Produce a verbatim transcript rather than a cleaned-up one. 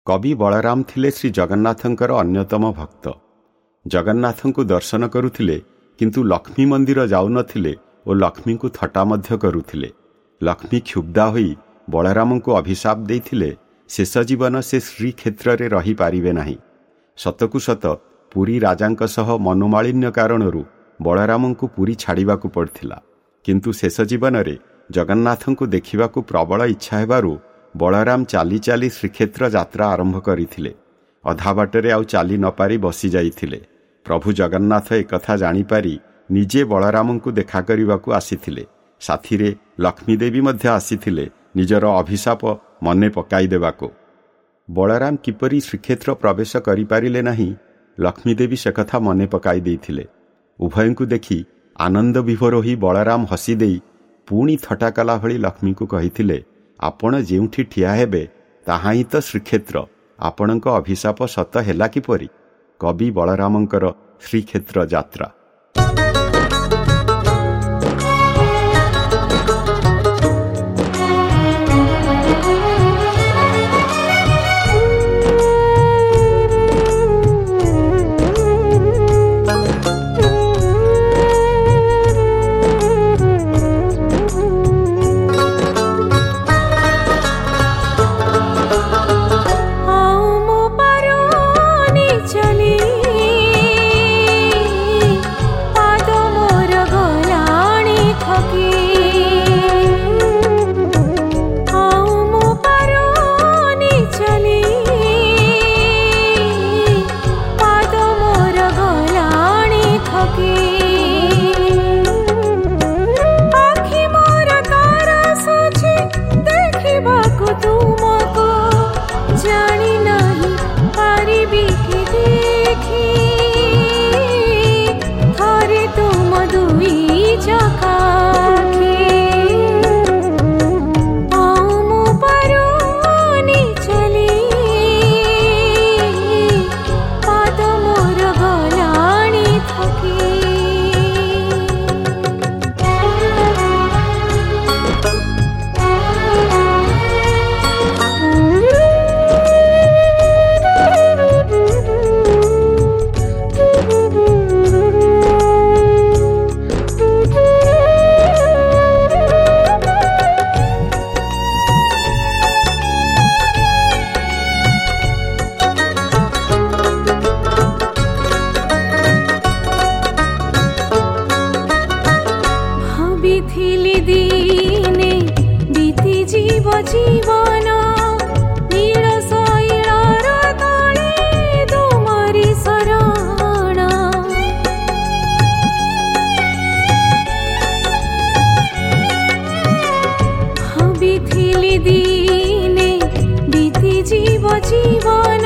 कवि बलराम थिले श्री जगन्नाथंकर अन्यतम भक्त। जगन्नाथंकु दर्शन करुथिले किंतु लक्ष्मी मंदिर जाउनथिले ओ लक्ष्मी को थटा मध्य करुथिले। लक्ष्मी क्षुब्धा होई बलराम को अभिशाप देइथिले शेष जीवन से श्रीक्षेत्र रे रही पारिबे नाही। सतकु सत पुरी राजांक सह मनोमालिन्य कारणरू बलराम को पुरी छाड़िबाकु पड़थिला, किंतु शेष जीवन रे जगन्नाथंकु देखिबाकु प्रबल इच्छा हेबारु बलराम चाली चाली श्रीक्षेत्र यात्रा आरंभ करिथिले। अधा बाटरे आउ चाली न पारी बसी जाइथिले। प्रभु जगन्नाथ एकथा जानिपारी निजे बलराम को देखा करबाकू आसीथिले। साथीरे लक्ष्मी देवी मध्य आसीथिले निजर अभिशाप मने पकाई देबाकू। बलराम किपरि श्रीक्षेत्र प्रवेश करिपारिले नाही, लक्ष्मी देवी से कथा मने पकाई देइथिले। उभयंकु देखि आनंद विभोर होई बलराम हसी देई पुणी थटा कला भली लक्ष्मी को कहिथिले, आपण जेउठी ठिया हेबे ताहा ही तो श्रीक्षेत्र, आपणक अभिशाप सत हेला किपरि। कवि बलरामंकर श्रीक्षेत्र यात्रा। जीवन